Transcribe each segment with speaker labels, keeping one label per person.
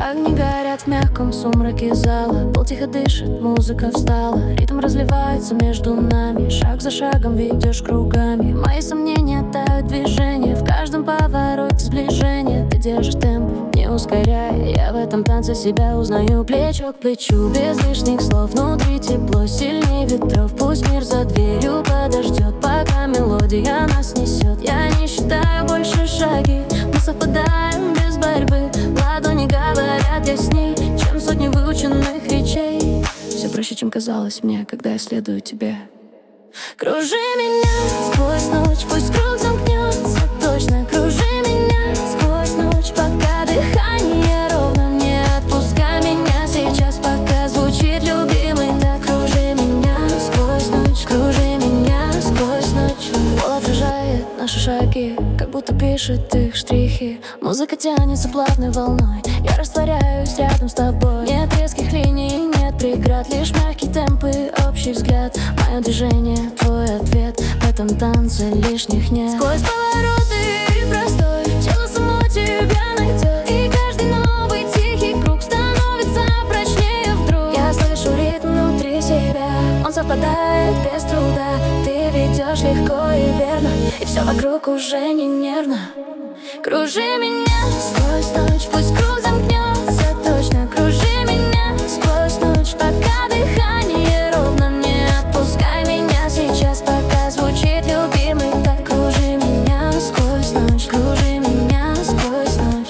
Speaker 1: Огни горят в мягком сумраке зала. Пол тихо дышит, музыка встала. Ритм разливается между нами. Шаг за шагом ведешь кругами. Мои сомнения тают движение. В каждом повороте сближение. Ты держишь темп, не ускоряя. Я в этом танце себя узнаю. Плечо к плечу, без лишних слов. Внутри тепло, сильнее ветров. Пусть мир за дверью подождет, пока мелодия нас несет. Я не считаю больше шаги. Мы совпадаем без борьбы. Ладони говорят ясней, чем сотни выученных речей. Все проще, чем казалось мне, когда я следую тебе. Кружи меня сквозь ночь, пусть круг замкнется точно. Кружи меня сквозь ночь, пока дыхание ровно. Не отпускай меня сейчас, пока звучит любимый так. Кружи меня сквозь ночь, кружи меня сквозь ночь. Пол отражает наши шаги, как будто пишет их штрихи. Музыка тянется плавной волной. Я растворяюсь рядом с тобой. Нет резких линий, нет преград, лишь мягкий темп и общий взгляд. Мое движение, твой ответ. В этом танце лишних нет. Сквозь повороты и простой тело само тебя найдет. И каждый новый тихий круг становится прочнее вдруг. Я слышу ритм внутри себя, он совпадает без труда. Ты ведешь легко и верно, и все вокруг уже не нервно. Кружи меня сквозь ночь, пусть круг замкнется точно. Кружи меня сквозь ночь, пока дыхание ровно. Не отпускай меня сейчас, пока звучит любимый так. Кружи меня сквозь ночь, кружи меня сквозь ночь.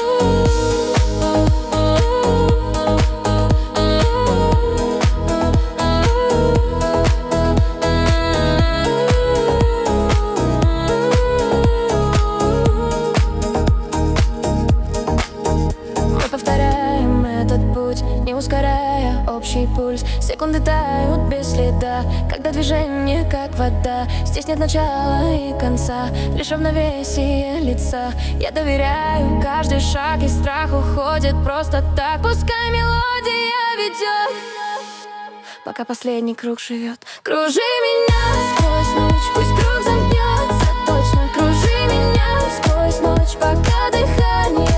Speaker 1: Повторяем этот путь, не ускоряя общий пульс. Секунды тают без следа, когда движение как вода. Здесь нет начала и конца, лишь равновесие лица. Я доверяю каждый шаг, и страх уходит просто так. Пускай мелодия ведет, пока последний круг живет. Кружи меня сквозь ночь, пусть круг замкнется точно. Кружи меня сквозь ночь, пока дыхание